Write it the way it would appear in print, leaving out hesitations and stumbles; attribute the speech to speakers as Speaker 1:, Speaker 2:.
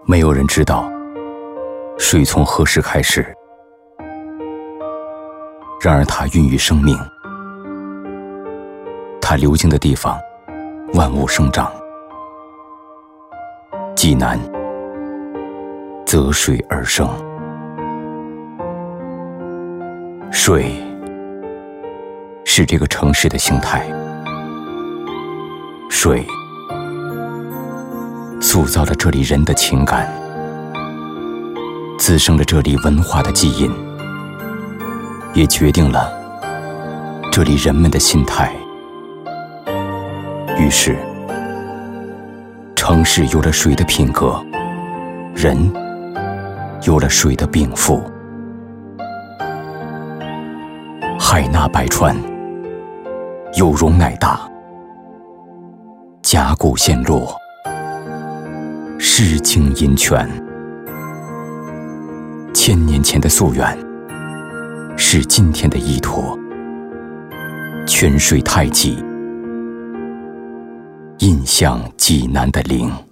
Speaker 1: 没有人知道水从何时开始，然而它孕育生命，它流经的地方万物生长。济南择水而生，水是这个城市的形态，水塑造了这里人的情感，滋生了这里文化的基因，也决定了这里人们的心态。于是城市有了水的品格，人有了水的禀赋。海纳百川，有容乃大，甲骨陷落，诗经吟泉。1000年前的夙愿是今天的依托，泉水太极，印向济南的灵。